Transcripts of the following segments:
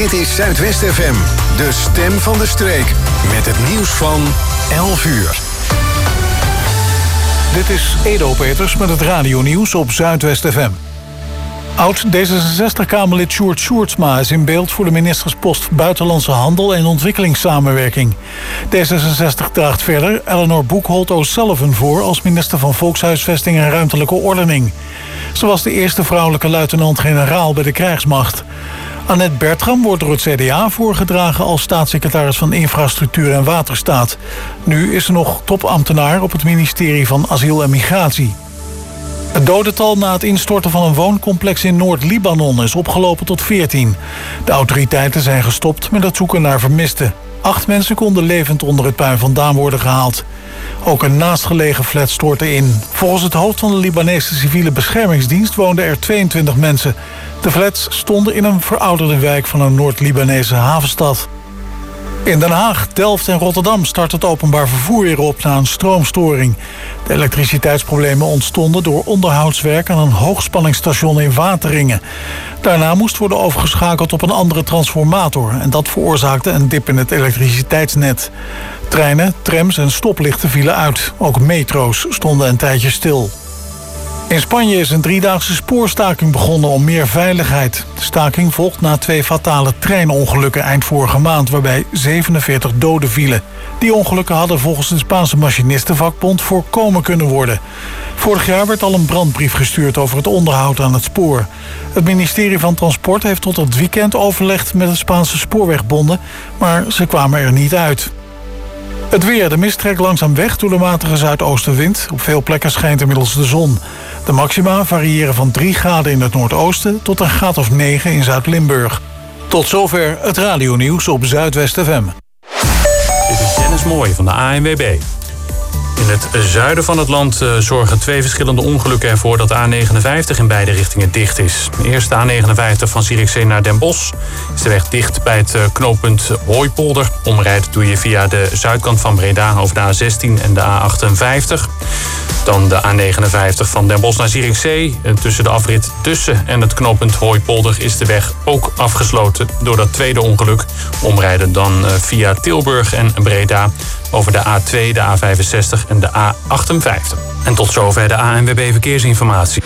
Dit is Zuidwest FM, de stem van de streek. Met het nieuws van 11 uur. Dit is Edo Peters met het radionieuws op Zuidwest FM. Oud-D66-Kamerlid Sjoerd Sjoerdsma is in beeld voor de ministerspost Buitenlandse Handel en Ontwikkelingssamenwerking. D66 draagt verder Eleanor Boekholt O'Sullivan voor als minister van Volkshuisvesting en Ruimtelijke Ordening. Ze was de eerste vrouwelijke luitenant-generaal bij de krijgsmacht. Annette Bertram wordt door het CDA voorgedragen als staatssecretaris van Infrastructuur en Waterstaat. Nu is ze nog topambtenaar op het ministerie van Asiel en Migratie. Het dodental na het instorten van een wooncomplex in Noord-Libanon is opgelopen tot 14. De autoriteiten zijn gestopt met het zoeken naar vermisten. 8 mensen konden levend onder het puin vandaan worden gehaald. Ook een naastgelegen flat stortte in. Volgens het hoofd van de Libanese civiele beschermingsdienst woonden er 22 mensen. De flats stonden in een verouderde wijk van een Noord-Libanese havenstad. In Den Haag, Delft en Rotterdam start het openbaar vervoer weer op na een stroomstoring. De elektriciteitsproblemen ontstonden door onderhoudswerk aan een hoogspanningsstation in Wateringen. Daarna moest worden overgeschakeld op een andere transformator en dat veroorzaakte een dip in het elektriciteitsnet. Treinen, trams en stoplichten vielen uit. Ook metro's stonden een tijdje stil. In Spanje is een 3-daagse spoorstaking begonnen om meer veiligheid. De staking volgt na 2 fatale treinongelukken eind vorige maand, waarbij 47 doden vielen. Die ongelukken hadden volgens de Spaanse machinistenvakbond voorkomen kunnen worden. Vorig jaar werd al een brandbrief gestuurd over het onderhoud aan het spoor. Het ministerie van Transport heeft tot het weekend overlegd met de Spaanse spoorwegbonden, maar ze kwamen er niet uit. Het weer. De mist trekt langzaam weg door de matige zuidoostenwind. Op veel plekken schijnt inmiddels de zon. De maxima variëren van 3 graden in het noordoosten tot een graad of 9 in Zuid-Limburg. Tot zover het radionieuws op Zuidwest FM. Dit is Dennis Mooij van de ANWB. In het zuiden van het land zorgen 2 verschillende ongelukken ervoor dat de A59 in beide richtingen dicht is. Eerst de A59 van Zierikzee naar Den Bosch is de weg dicht bij het knooppunt Hooipolder. Omrijden doe je via de zuidkant van Breda over de A16 en de A58. Dan de A59 van Den Bosch naar Zierikzee. Tussen de afrit Tussen en het knooppunt Hooipolder is de weg ook afgesloten door dat tweede ongeluk. Omrijden dan via Tilburg en Breda over de A2, de A65 en de A58. En tot zover de ANWB Verkeersinformatie.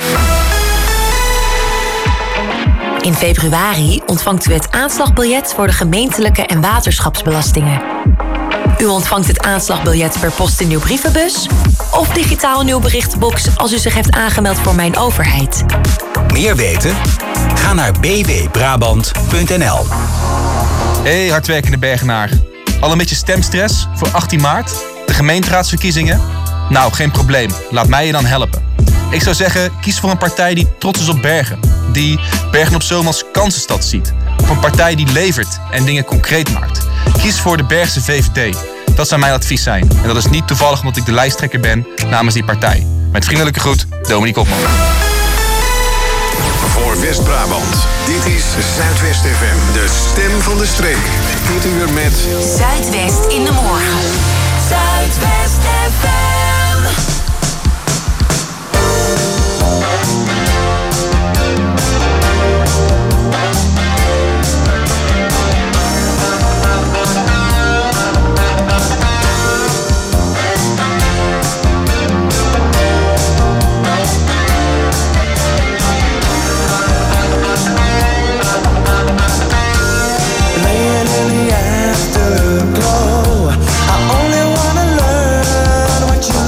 In februari ontvangt u het aanslagbiljet voor de gemeentelijke en waterschapsbelastingen. U ontvangt het aanslagbiljet per post in uw brievenbus of digitaal in uw berichtenbox als u zich heeft aangemeld voor Mijn Overheid. Meer weten? Ga naar bwbrabant.nl. Hey hardwerkende Bergenaar. Al een beetje stemstress voor 18 maart? De gemeenteraadsverkiezingen? Nou, geen probleem. Laat mij je dan helpen. Ik zou zeggen, kies voor een partij die trots is op Bergen. Die Bergen op Zoom als kansenstad ziet. Of een partij die levert en dingen concreet maakt. Kies voor de Bergse VVD. Dat zou mijn advies zijn. En dat is niet toevallig omdat ik de lijsttrekker ben namens die partij. Met vriendelijke groet, Dominique Opman. Voor West-Brabant, dit is Zuidwest FM, de stem van de streek. Dit uur met Zuidwest in de morgen. Zuidwest FM. I only wanna learn what you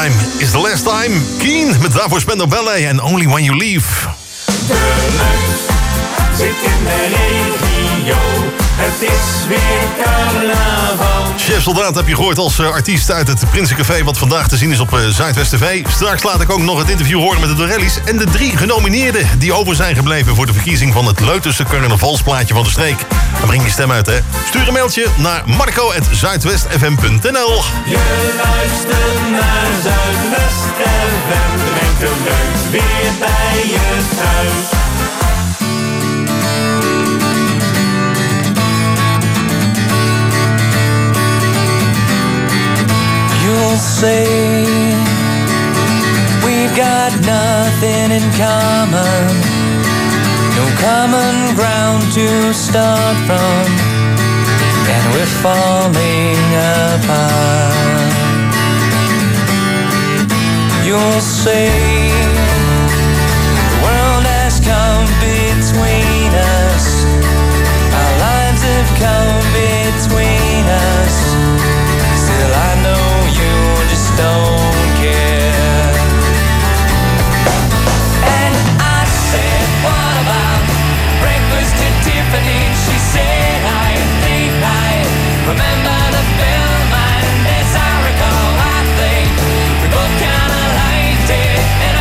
time is the last time. Keen met daarvoor Spandau Ballet en Only When You Leave. De meid zit in de regio. Het is weer carnaval. Chef Soldaat heb je gehoord als artiest uit het Prinsencafé... wat vandaag te zien is op Zuidwest TV. Straks laat ik ook nog het interview horen met de Dorelli's... en de 3 genomineerden die over zijn gebleven... voor de verkiezing van het Leutense carnavalsplaatje van de streek. Dan breng je stem uit, hè. Stuur een mailtje naar marco@zuidwestfm.nl. Je luistert naar Zuidwest FM. Brengt de leuk weer bij je thuis. You'll say we've got nothing in common, no common ground to start from, and we're falling apart. You'll say the world has come between us, our lives have come between us. Still I know you just don't care. And I said, what about breakfast at Tiffany? She said, I think I remember the film, and as I recall, I think we both kinda liked it. And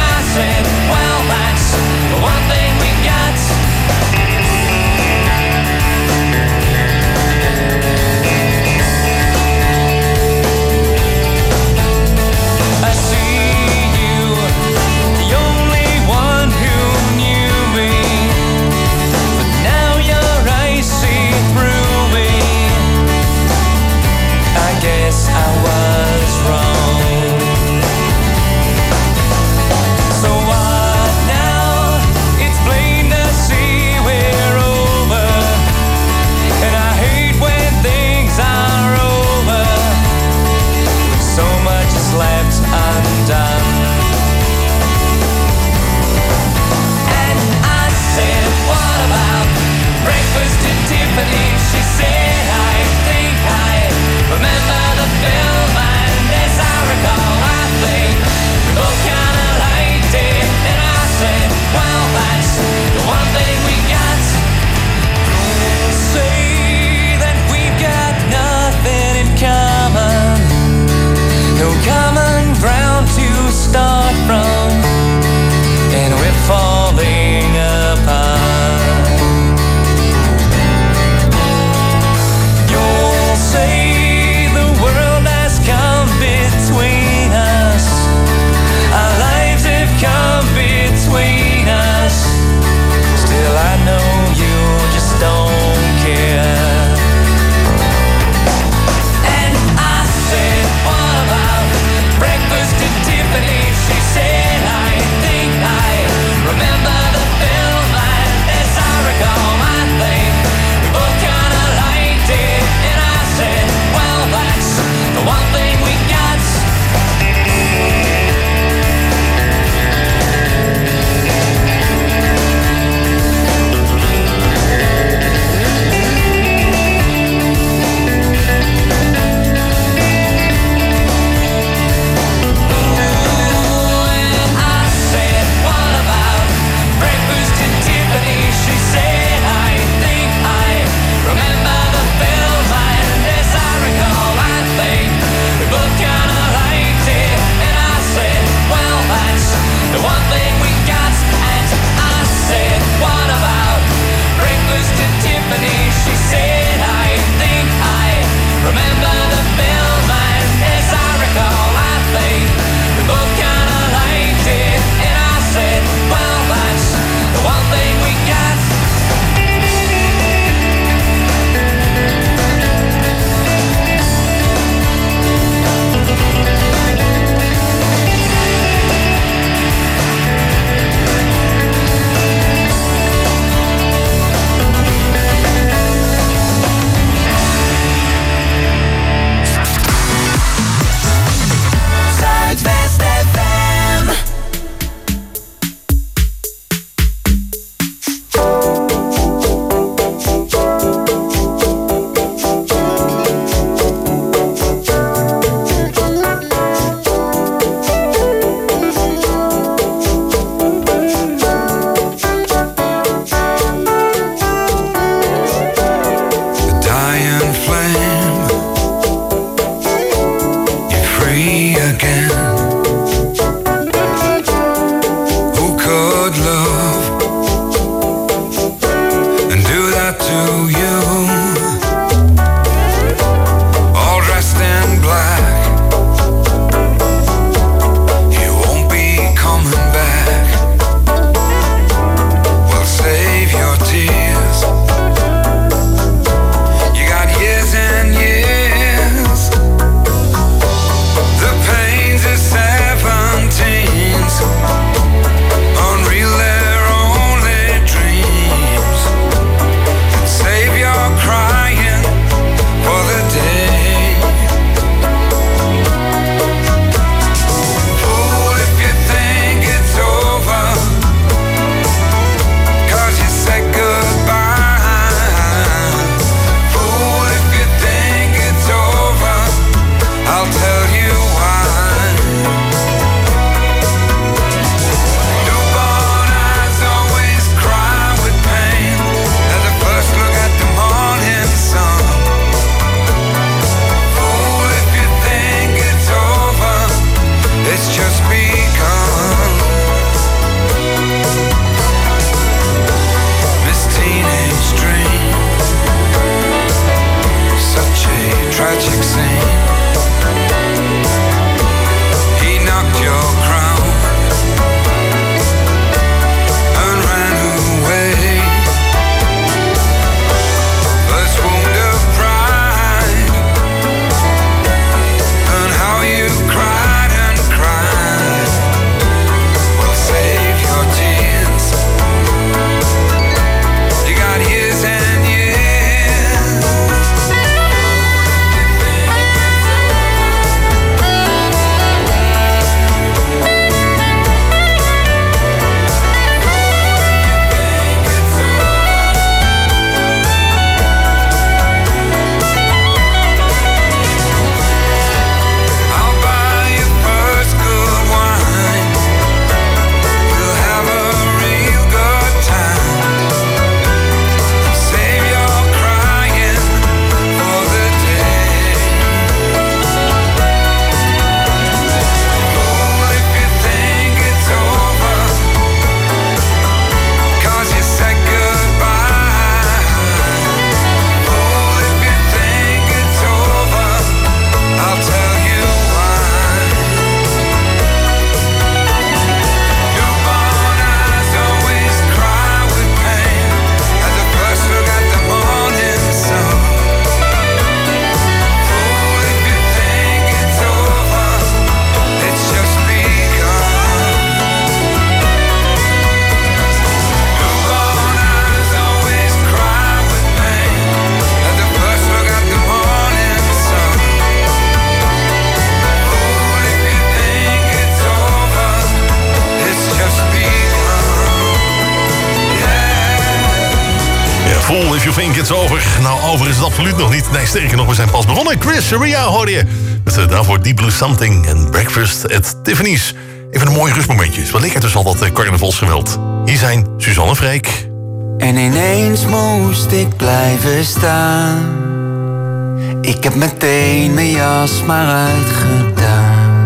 het over? Nou, over is het absoluut nog niet. Nee, sterker nog, we zijn pas begonnen. Chris Ria hoorde je. Met daarvoor Deep Blue Something en Breakfast at Tiffany's. Even een mooi rustmomentje. Wat lekker dus al dat carnavalsgeweld. Hier zijn Suzanne Freek. En ineens moest ik blijven staan. Ik heb meteen mijn jas maar uitgedaan.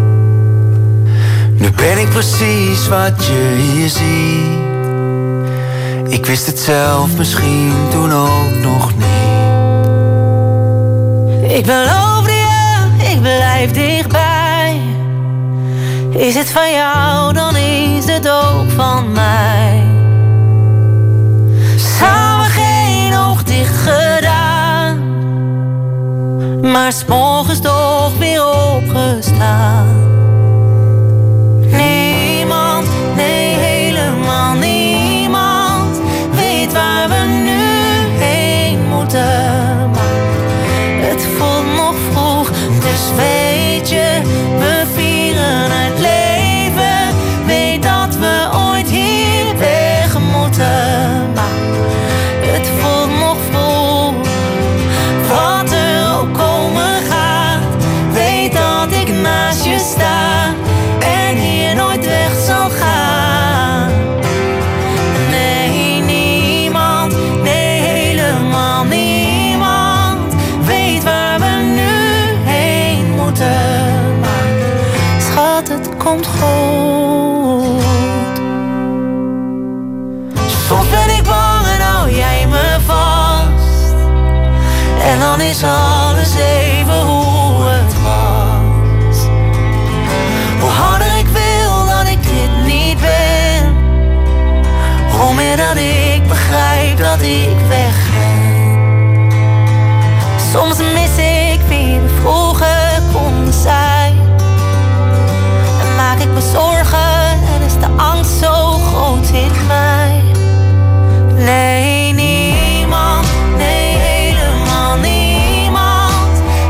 Nu ben ik precies wat je hier ziet. Ik wist het zelf misschien toen ook nog niet. Ik beloofde je, ik blijf dichtbij. Is het van jou, dan is het ook van mij. Samen geen oog dicht gedaan, maar 's morgens toch weer opgestaan. Niemand, nee helemaal niemand, weet waar we nu heen moeten. Maar het voelt nog vroeg, dus weet je, we vieren het leven. Weet dat we ooit hier weg moeten. Maar het voelt nog vroeg, wat er ook komen gaat. Weet dat ik naast je sta en hier nooit weg zal gaan. Nee, niemand, nee helemaal niemand, weet waar we nu heen moeten. Maar schat, het komt goed. Soms ben ik bang en hou jij me vast. En dan is alles even hoe het was. Hoe harder ik wil dat ik dit niet ben, hoe meer dat ik begrijp dat ik weg ben. Soms mis ik wie we vroeger konden zijn. En maak ik me zorgen en is de angst zo groot in mij. Nee, niemand, nee helemaal niemand,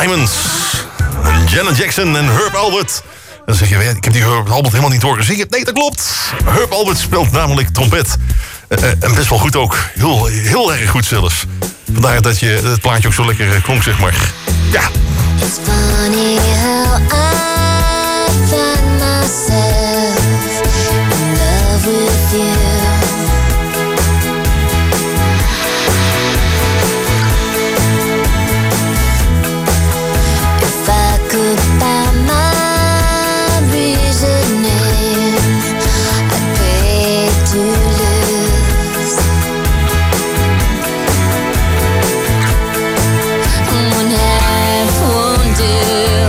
Diamonds. Janet Jackson en Herb Alpert. Dan zeg je, ik heb die Herb Alpert helemaal niet horen zingen. Nee, dat klopt. Herb Alpert speelt namelijk trompet. En best wel goed ook. Heel erg goed zelfs. Vandaar dat je het plaatje ook zo lekker klonk, zeg maar. Ja. It's funny how I find myself in love with you. If I could find my reasoning, I'd pay to lose. One half won't do.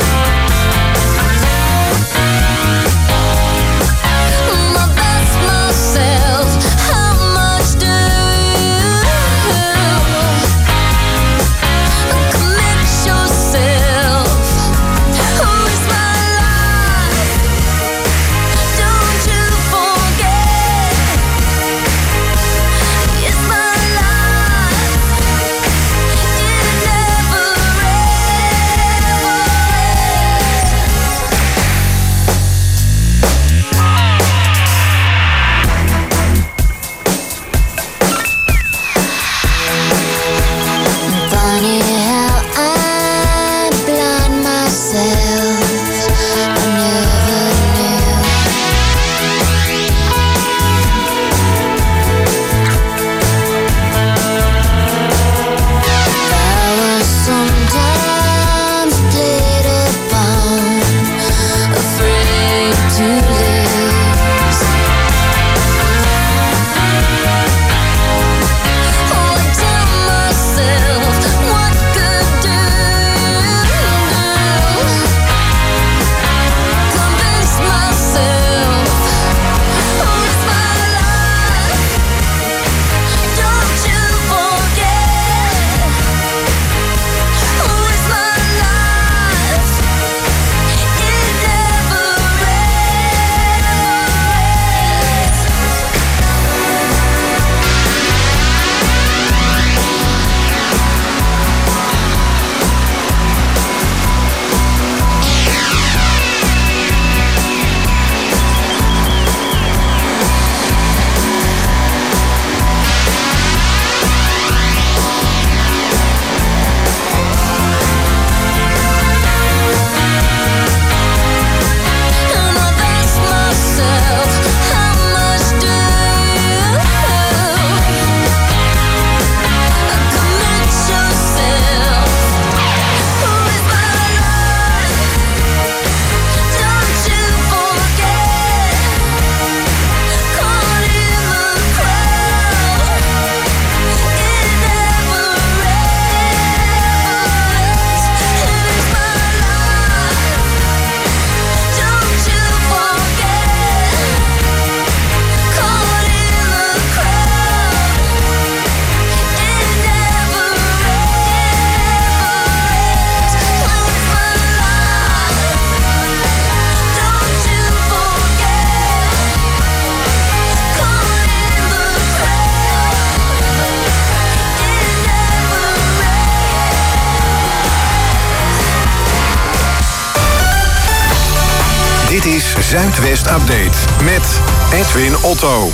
Dit is Zuidwest Update met Edwin Otto.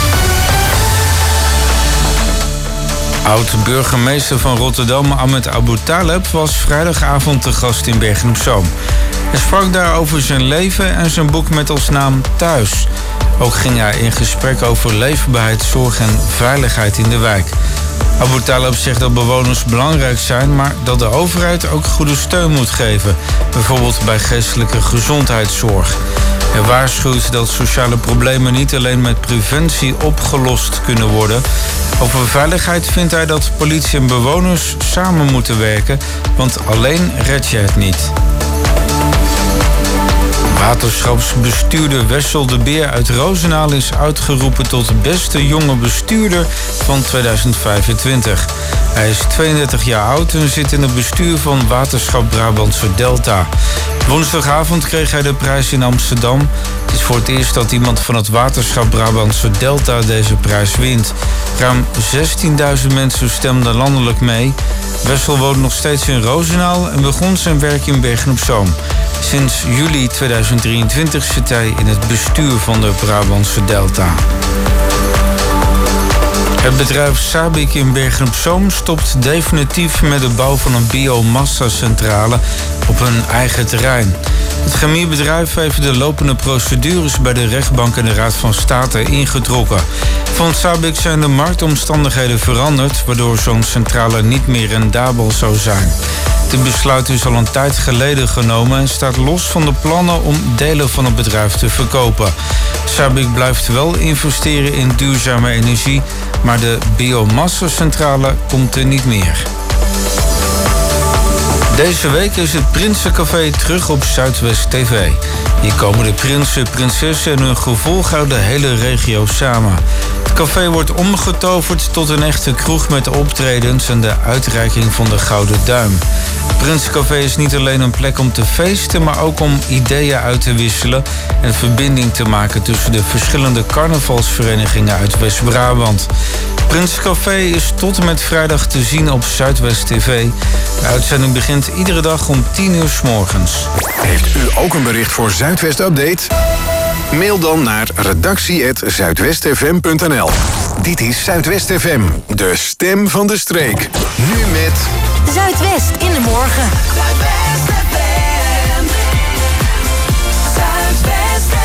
Oud-burgemeester van Rotterdam, Ahmed Abu Taleb, was vrijdagavond te gast in Bergen-op-Zoom. Hij sprak daar over zijn leven en zijn boek met als naam Thuis. Ook ging hij in gesprek over leefbaarheid, zorg en veiligheid in de wijk. Abu Taleb zegt dat bewoners belangrijk zijn, maar dat de overheid ook goede steun moet geven. Bijvoorbeeld bij geestelijke gezondheidszorg. Hij waarschuwt dat sociale problemen niet alleen met preventie opgelost kunnen worden. Over veiligheid vindt hij dat politie en bewoners samen moeten werken, want alleen red je het niet. Waterschapsbestuurder Wessel de Beer uit Roosendaal is uitgeroepen tot beste jonge bestuurder van 2025. Hij is 32 jaar oud en zit in het bestuur van Waterschap Brabantse Delta. Woensdagavond kreeg hij de prijs in Amsterdam. Het is voor het eerst dat iemand van het Waterschap Brabantse Delta deze prijs wint. Ruim 16.000 mensen stemden landelijk mee. Wessel woont nog steeds in Roosendaal en begon zijn werk in Bergen-op-Zoom. Sinds juli 2023 zit hij in het bestuur van de Brabantse Delta. Het bedrijf Sabic in Bergen-op-Zoom stopt definitief met de bouw van een biomassa-centrale op hun eigen terrein. Het chemiebedrijf heeft de lopende procedures bij de rechtbank en de Raad van State ingetrokken. Volgens Sabic zijn de marktomstandigheden veranderd, waardoor zo'n centrale niet meer rendabel zou zijn. Dit besluit is al een tijd geleden genomen en staat los van de plannen om delen van het bedrijf te verkopen. Sabic blijft wel investeren in duurzame energie, maar de biomassa-centrale komt er niet meer. Deze week is het Prinsencafé terug op Zuidwest TV. Hier komen de prinsen, prinsessen en hun gevolg uit de hele regio samen. Het café wordt omgetoverd tot een echte kroeg met optredens en de uitreiking van de Gouden Duim. Het Prinsencafé is niet alleen een plek om te feesten, maar ook om ideeën uit te wisselen en verbinding te maken tussen de verschillende carnavalsverenigingen uit West-Brabant. Prinsencafé is tot en met vrijdag te zien op Zuidwest TV. De uitzending begint iedere dag om 10:00 's morgens. Heeft u ook een bericht voor Zuidwest Update? Mail dan naar redactie@zuidwestfm.nl. Dit is Zuidwest FM, de stem van de streek. Nu met Zuidwest in de morgen. Zuidwest FM. Zuidwest FM.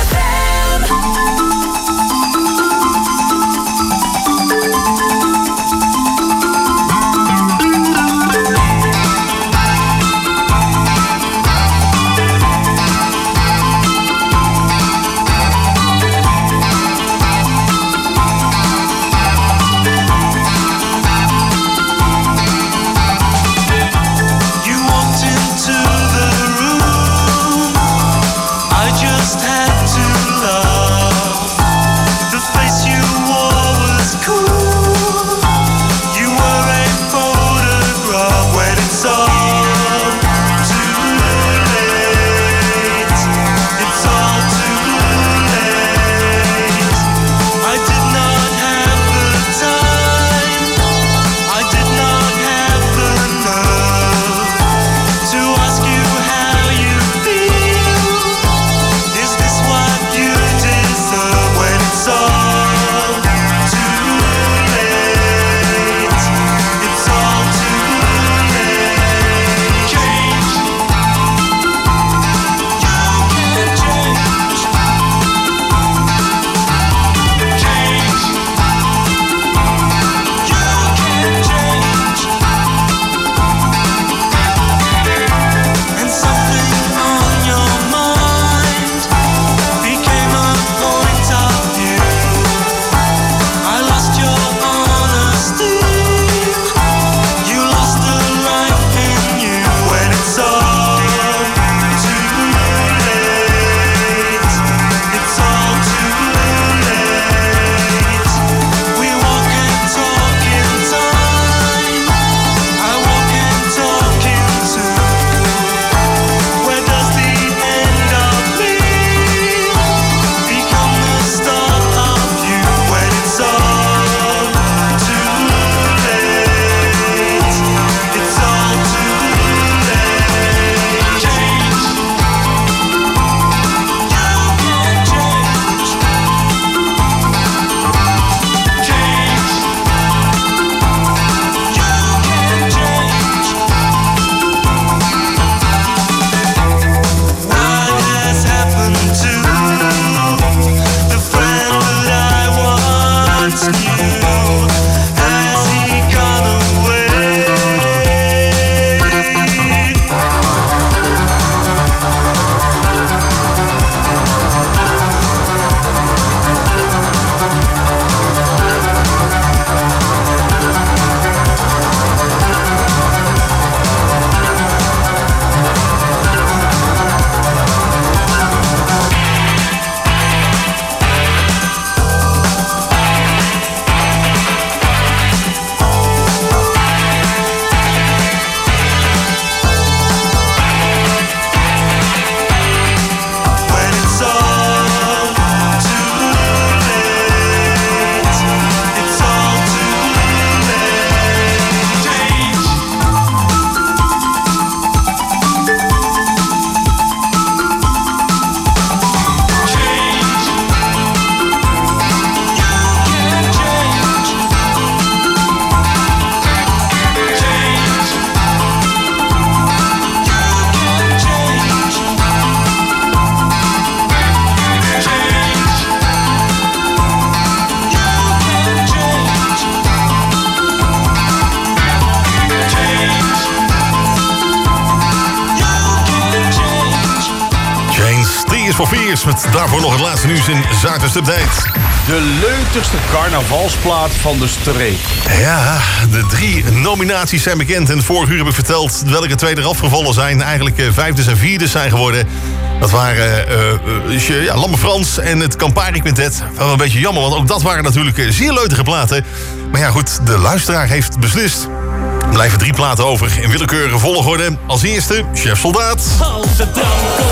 for Fears met daarvoor nog het laatste nieuws in Zuidwest Update. De leutigste carnavalsplaat van de streek. Ja, de 3 nominaties zijn bekend. En vorig uur heb ik verteld welke 2 er afgevallen zijn. Eigenlijk 5e en 4e zijn geworden. Dat waren Lamme Frans en het Campari Quintet. Wel een beetje jammer, want ook dat waren natuurlijk zeer leutige platen. Maar ja goed, de luisteraar heeft beslist. Er blijven 3 platen over in willekeurige volgorde. Als eerste, Chef Soldaat. Als het drank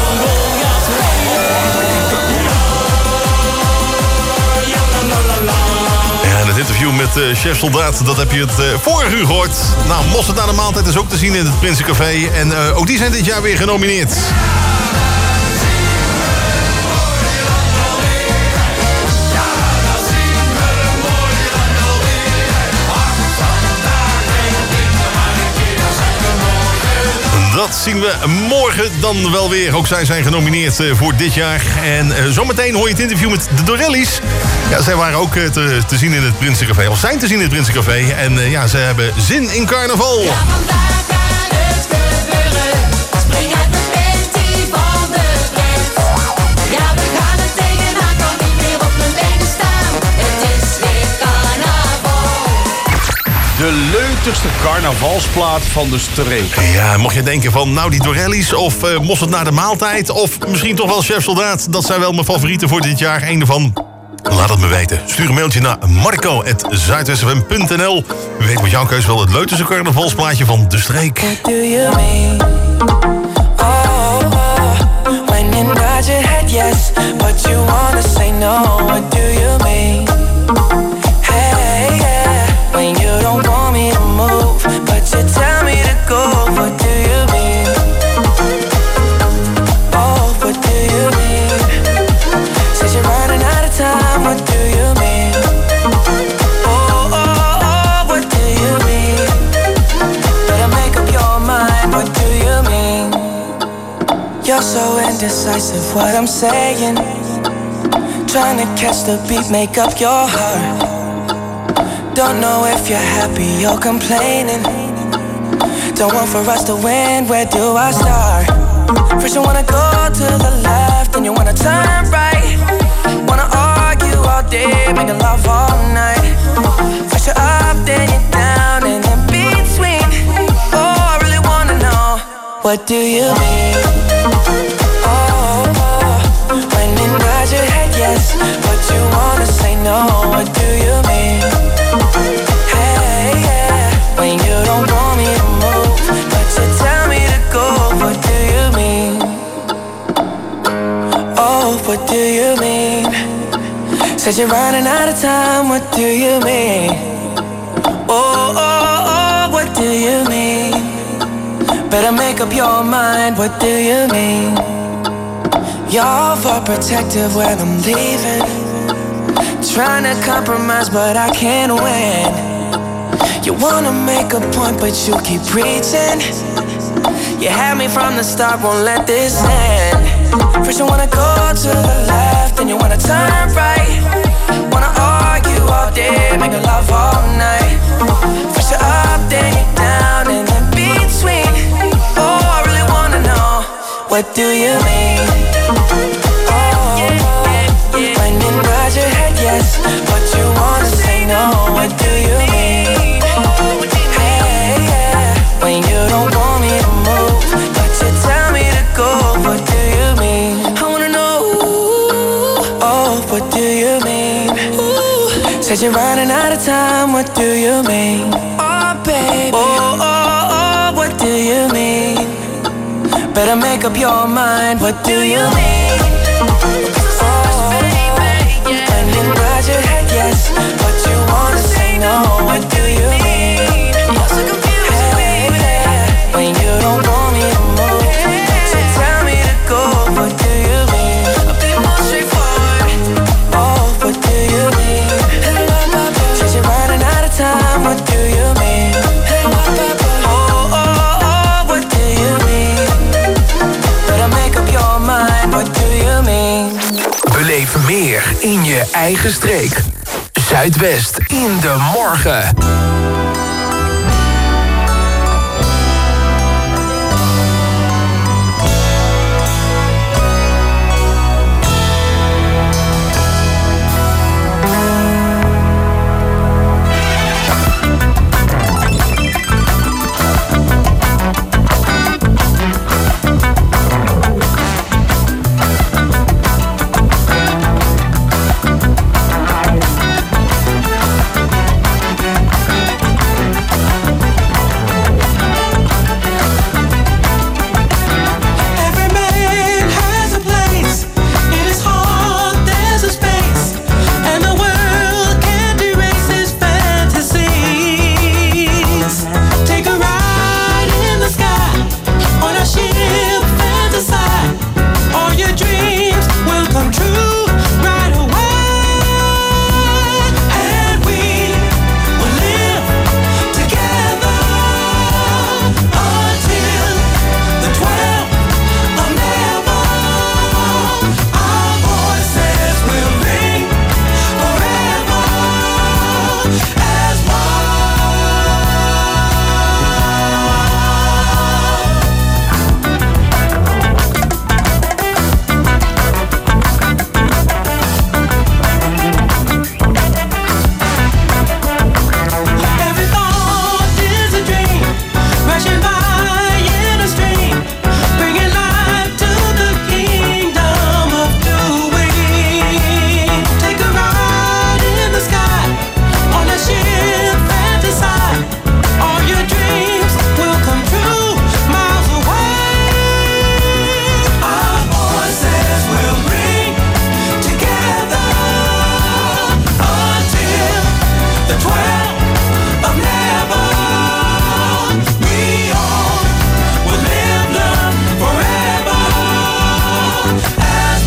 En het interview met Chef Soldaat, dat heb je het vorig uur gehoord. Nou, Mosterd na de maaltijd is ook te zien in het Prinsencafé. En ook die zijn dit jaar weer genomineerd. Dat zien we morgen dan wel weer. Ook zij zijn genomineerd voor dit jaar. En zometeen hoor je het interview met de Dorelli's. Ja, zij waren ook te zien in het Prinsencafé. Of zijn te zien in het Prinsencafé. En ja, ze hebben zin in carnaval. Ja, vandaag kan het gebeuren. Spring uit mijn panty van de pret. Ja, we gaan er tegenaan, kan niet meer op mijn benen staan. Het is weer carnaval. De leutigste carnavalsplaat van de streek. Ja, mocht je denken van nou die Dorelli's of Mosterd na de maaltijd... of misschien toch wel Chef Soldaat, dat zijn wel mijn favorieten voor dit jaar. Eén ervan, laat het me weten. Stuur een mailtje naar marco@zuidwestfm.nl. Wie weet wordt jouw keus wel het leutigste carnavalsplaatje van de streek. What do you mean? Oh, when you nod your head yes, but you wanna say no. What do you mean? Hey, yeah, when you don't want me to move, but you tell me to go. What do you mean? Oh, what do you mean? Said you're running out of time. What do you mean? Oh, what do you mean? Better make up your mind. What do you mean? You're so indecisive. What I'm saying. Trying to catch the beat, make up your heart. Don't know if you're happy or complaining. Don't want for us to win, where do I start? First you wanna go to the left, then you wanna turn right. Wanna argue all day, making love all night. First you're up, then you're down, and in between. Oh, I really wanna know, what do you mean? Oh, when you nod your head yes, but you wanna say no. What do you mean? Hey, yeah, when you don't want me to move, but you tell me to go. What do you mean? Oh, what do you mean? Said you're running out of time. What do you mean? Oh, what do you mean? Better make up your mind. What do you mean? You're overprotective when I'm leaving. Trying to compromise, but I can't win. You wanna make a point, but you keep preaching. You had me from the start, won't let this end. First you wanna go to the left, then you wanna turn right. Wanna argue all day, make love all night. First you're up, then you're down, and in between. Oh, I really wanna know, what do you mean? When you nod your head yes, but you wanna say no. What do you mean? Hey, yeah, when you don't want me to move, but you tell me to go. What do you mean? I wanna know. Oh, what do you mean? Said you're running out of time. What do you mean? Oh, baby. Oh, what do you mean? Better make up your mind. What do you mean? When you nod your head yes, but you wanna say no. What do you mean? You're so confused, baby. When you don't want me to move, but you tell me to go. What do you mean? I'll be more straightforward. Oh, what do you mean? Said you're running out of time. What do you mean? Oh, what do you mean? Better make up your mind. What do you mean? Beleef meer in je eigen streek. Zuidwest in de morgen. as every thought is a dream, rushing by in a stream, bringing life to the kingdom of doing. Take a ride in the sky, on a ship fantasy. All your dreams will come true, miles away. Our voices will ring together until the 12th of never. We all will live, learn forever as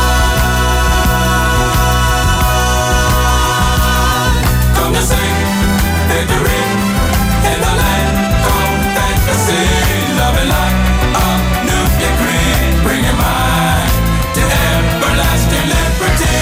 one. Come to sing victory in the land called fantasy. Love it like a new decree, bring your mind to everlasting liberty.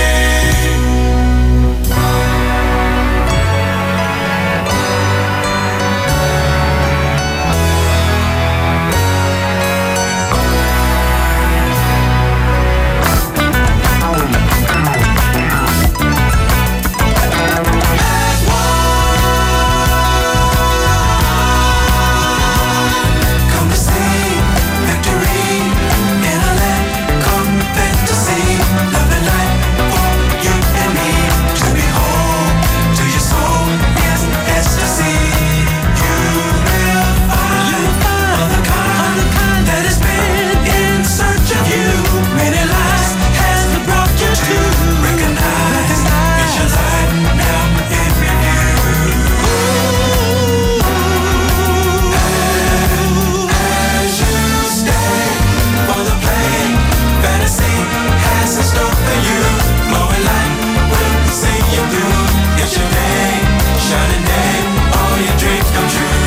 Come to see victory in a land called fantasy. Love and light for you and me to behold. To your soul is ecstasy. You will find the kind that has been in search of you. Many lives has brought you to recognize it's your life now in review. As you stay for the play, fantasy has in store for you. Glowing light will see you through. It's your day, shining day, all your dreams come true.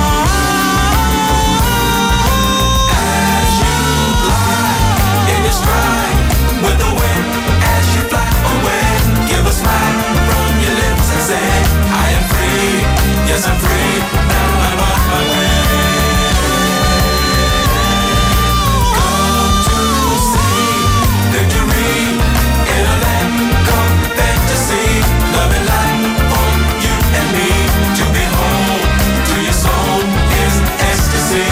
As you glide in your stride with the wind, as you fly away, give a smile from your lips and say, I am free, yes I'm free, now I'm on my way. Come to see victory in a land called fantasy. Love and light for you and me to behold. To your soul is ecstasy.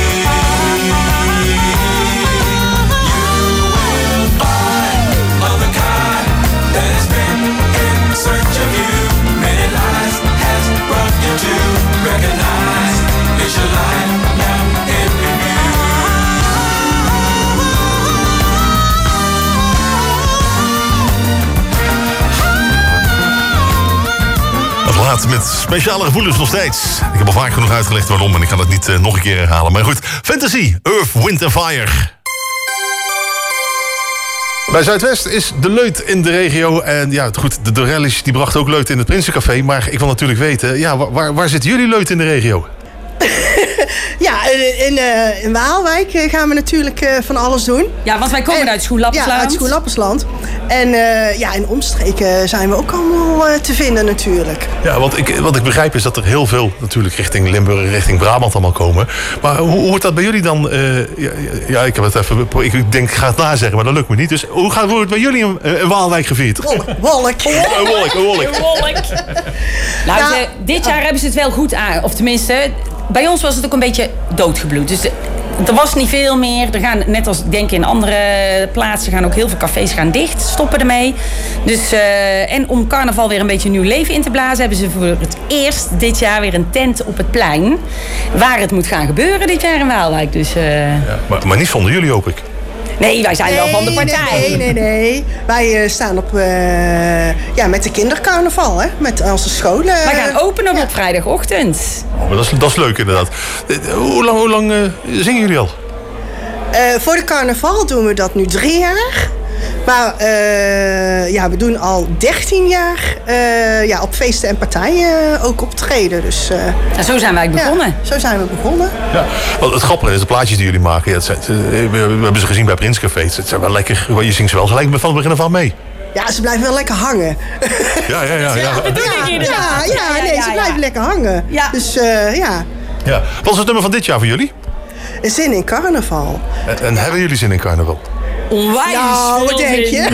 You will find of the kind that has been in search of you. Many lives has brought you to recognize it's your life now in review. Het laat met speciale gevoelens nog steeds. Ik heb al vaak genoeg uitgelegd waarom en ik ga dat niet nog een keer herhalen. Maar goed, Fantasy, Earth, Wind and Fire. Bij Zuidwest is de leut in de regio. En ja, goed, de Dorellis die bracht ook leut in het Prinsencafé. Maar ik wil natuurlijk weten, ja, waar zitten jullie leut in de regio? Ja, in Waalwijk gaan we natuurlijk van alles doen. Ja, want wij komen uit Schoenlappersland. Ja, uit Schoenlappersland. En ja, in omstreken zijn we ook allemaal te vinden natuurlijk. Ja, wat ik begrijp is dat er heel veel natuurlijk richting Limburg, richting Brabant allemaal komen. Maar hoe wordt dat bij jullie dan? Ja, ik heb het even. Ik denk, ik ga het nazeggen, maar dat lukt me niet. Dus hoe wordt het bij jullie in Waalwijk gevierd? Wolk. Nou, dit jaar hebben ze het wel goed aan. Of tenminste, bij ons was het ook een beetje doodgebloed. Dus er was niet veel meer. Er gaan, net als ik denk in andere plaatsen, gaan ook heel veel cafés gaan dicht. Stoppen ermee. Dus, en om carnaval weer een beetje nieuw leven in te blazen, hebben ze voor het eerst dit jaar weer een tent op het plein. Waar het moet gaan gebeuren dit jaar in Waalwijk. Dus, ja, maar niet zonder jullie, hoop ik. Nee, wij zijn wel van de partij. Nee. Wij staan op met de kindercarnaval, hè? Met onze scholen. Wij gaan openen op vrijdagochtend. Oh, maar dat is leuk inderdaad. Hoe lang zingen jullie al? Voor de carnaval doen we dat nu 3 jaar. Maar we doen al 13 jaar op feesten en partijen ook optreden. Dus, en zo zijn wij begonnen. Ja, zo zijn we begonnen. Ja, het grappige is, de plaatjes die jullie maken, we hebben ze gezien bij Prinscafé. Het zijn wel lekker, je zingt ze wel gelijk van het begin af aan mee. Ja, ze blijven wel lekker hangen. Ja. Dat bedoel ik inderdaad. Ze blijven lekker hangen. Ja. Dus ja. Ja. Wat is het nummer van dit jaar voor jullie? Zin in carnaval. En hebben jullie zin in carnaval? Onwijs Nou, wat denk je?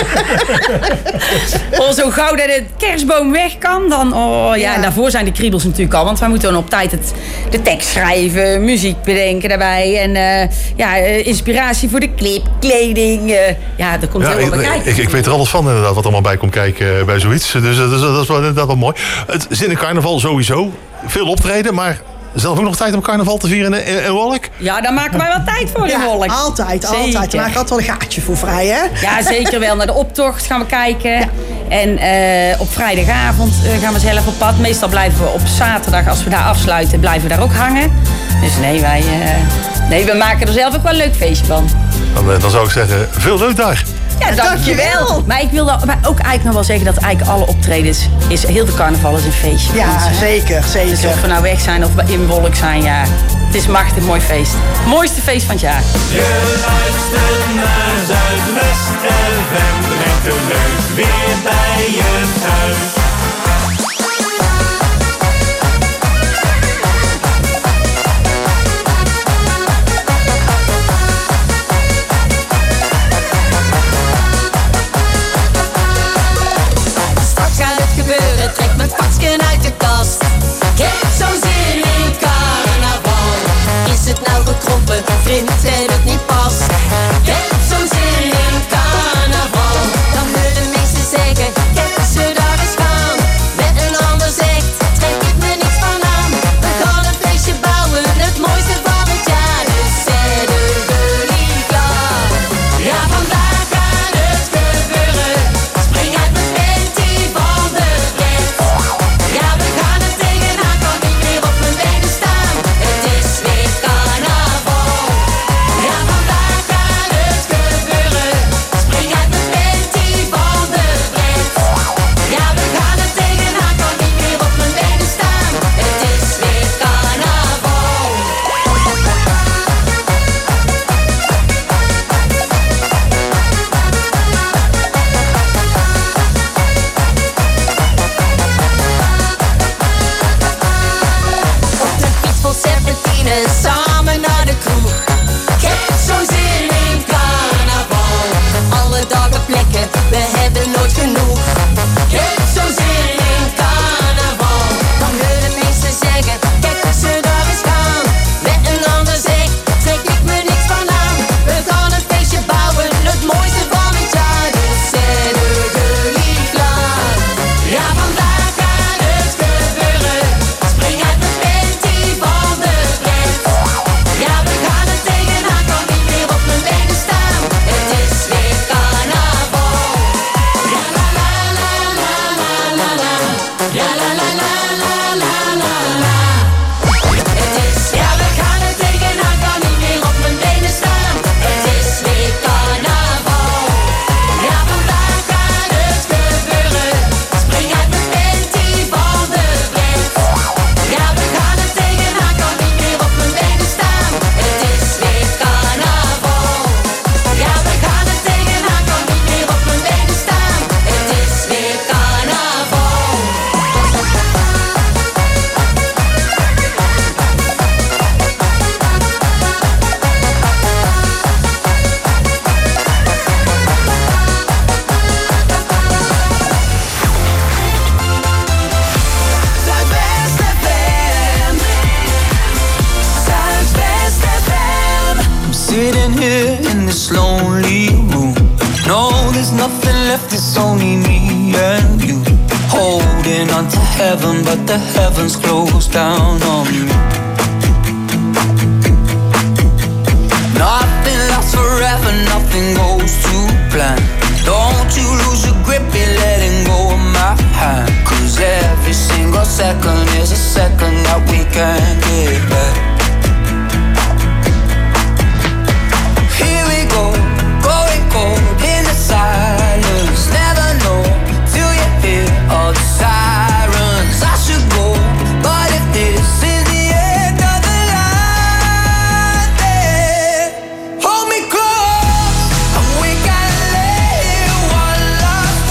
Zo gauw dat de kerstboom weg kan, dan... En daarvoor zijn de kriebels natuurlijk al. Want wij moeten dan op tijd de tekst schrijven, muziek bedenken daarbij. En inspiratie voor de clip, kleding. Dat komt helemaal bij kijken. Ik weet er alles van inderdaad, wat allemaal bij komt kijken bij zoiets. Dus dat is wel inderdaad wel mooi. Het zin in carnaval sowieso. Veel optreden, maar... Zelf ook nog tijd om carnaval te vieren in Wolk? Ja, daar maken wij wel tijd voor in Wolk. Altijd. Daar maak ik altijd wel een gaatje voor vrij, hè? Ja, zeker wel. Naar de optocht gaan we kijken. Ja. En op vrijdagavond gaan we zelf op pad. Meestal blijven we op zaterdag, als we daar afsluiten, blijven we daar ook hangen. Dus we maken er zelf ook wel een leuk feestje van. Dan zou ik zeggen, veel leuk daar. Ja, dankjewel. Maar ik wil ook eigenlijk nog wel zeggen dat eigenlijk alle optredens heel veel carnaval is een feestje. Ja, zeker. Dus of we nou weg zijn of in Wolk zijn, het is een machtig mooi feest. Mooiste feest van het jaar. Je luistert naar Zuidwest FM, brengt de leuk weer bij je thuis. Trek mijn pakje uit de kast. Ik heb zo'n zin in carnaval. Is het nou gekrompen, vindt het niet past. Ik heb zo'n zin in carnaval. Dan willen mensen zeggen, kijk ze daar eens gaan. Met een ander zegt, trek ik me niks van aan. We gaan een feestje bouwen, het mooiste van het jaar. Dus zetten we niet klaar. Ja, vandaag gaat het gebeuren. Spring uit mijn panty van de pret. Ja, we gaan er tegenaan, kan niet meer op mijn benen staan. Het is weer carnaval. Ja, vandaag gaat het gebeuren. Spring uit mijn panty van de pret. Ja, we gaan er tegenaan, kan niet meer op mijn benen staan. Het is weer carnaval. Op de fiets vol serpentine, samen naar de kroeg. Ik heb zo'n zin in carnaval. Alle dagen plekken, we hebben nooit genoeg. Ik heb zo'n zin in carnaval. Dan willen mensen zeggen, kijk hoe ze daar eens gaan. Met een ander zegt, trek ik me niks van aan. We gaan een feestje bouwen, het mooiste van het jaar. Dus zetten we niet klaar. Ja, vandaag gaat het gebeuren. Spring uit mijn panty van de pret. Ja, we gaan er tegenaan, kan niet meer op mijn benen staan. Het is weer carnaval. Ja, la la la la la la la. Ja, la la la la la la la. Het is, ja, we gaan er tegenaan, kan niet meer op mijn benen staan. Het is weer carnaval. Ja, vandaag gaat het gebeuren. Spring uit mijn panty van de pret. Ja, we gaan er tegenaan, kan niet meer op mijn benen staan. Het is weer carnaval. Ja, we gaan er tegenaan, kan niet meer op mijn benen staan. Het is weer carnaval. Zuidwest FM. Zuidwest FM. I'm sitting here in this lonely room. No, there's nothing left, it's only me and you. Holding on to heaven, but the heavens closed down on me. Nothing lasts forever, nothing goes to plan. Don't you lose your grip, you're letting go of my hand. 'Cause every single second is a second that we can't get back. Here we go, going cold in the silence. Never know till you hear all the sirens. I should go, but if this is the end of the line, then hold me close, and we can lay one last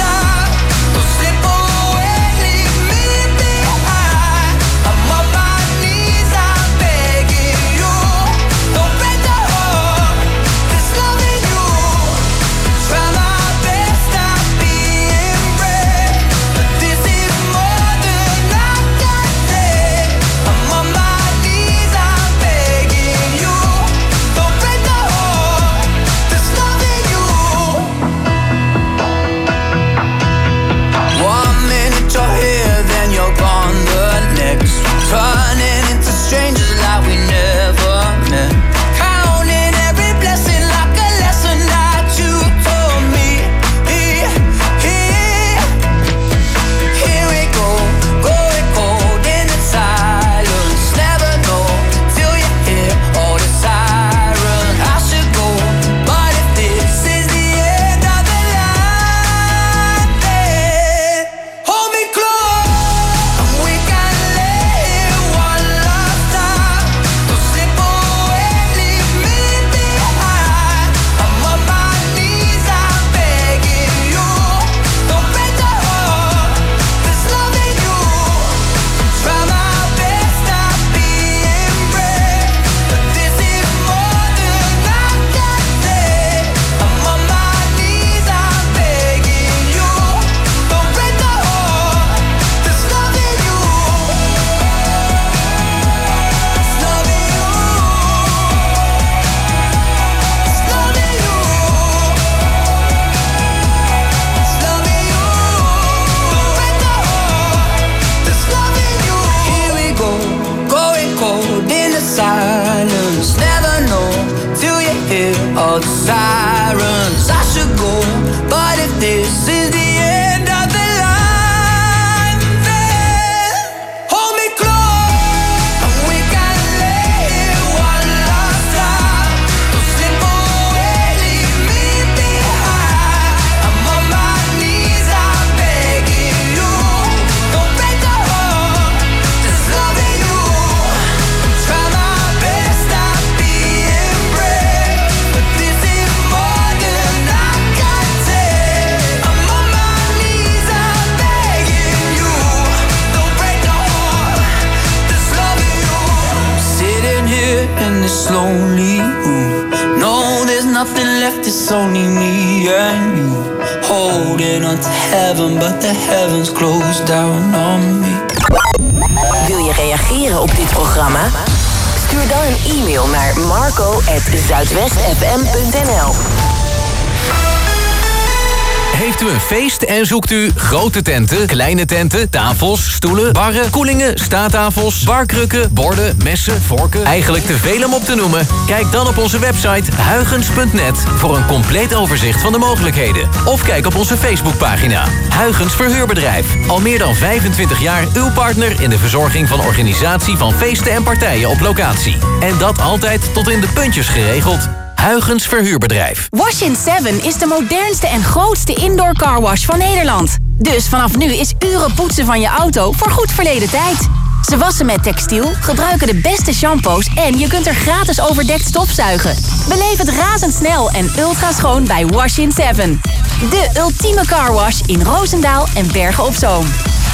sirens. I should go, but if this is the end of the line, then hold me close, and we can live one last time. Don't slip away, leave me behind. I'm on my knees, I'm begging you. Don't break the heart that's loving you. Try my best not being brave, but this is more than I can take. I'm on my knees, I'm begging you. Don't break the heart that's loving you. Sitting here in this lonely room, no, there's nothing left, it's only me and you. Holding on to heaven, but the heavens closed down on me. Wil je reageren op dit programma? Stuur dan een e-mail naar marco@zuidwestfm.nl. Heeft u een feest en zoekt u grote tenten, kleine tenten, tafels, stoelen, barren, koelingen, staattafels, barkrukken, borden, messen, vorken? Eigenlijk te veel om op te noemen? Kijk dan op onze website huygens.net voor een compleet overzicht van de mogelijkheden. Of kijk op onze Facebookpagina. Huygens Verhuurbedrijf. Al meer dan 25 jaar uw partner in de verzorging van organisatie van feesten en partijen op locatie. En dat altijd tot in de puntjes geregeld. Huygens Verhuurbedrijf. Wash-in 7 is de modernste en grootste indoor carwash van Nederland. Dus vanaf nu is uren poetsen van je auto voor goed verleden tijd. Ze wassen met textiel, gebruiken de beste shampoos en je kunt er gratis overdekt stofzuigen. Beleef het razendsnel en ultra schoon bij Wash-in 7. De ultieme carwash in Roosendaal en Bergen op Zoom.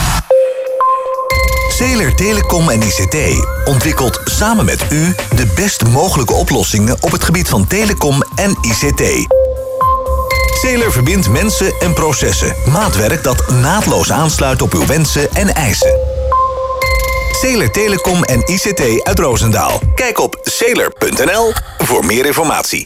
Zeeler Telecom en ICT ontwikkelt samen met u de best mogelijke oplossingen op het gebied van telecom en ICT. Zeeler verbindt mensen en processen. Maatwerk dat naadloos aansluit op uw wensen en eisen. Zeeler Telecom en ICT uit Roosendaal. Kijk op zeeler.nl voor meer informatie.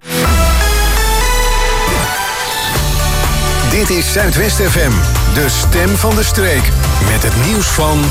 Dit is Zuidwest FM, de stem van de streek. Met het nieuws van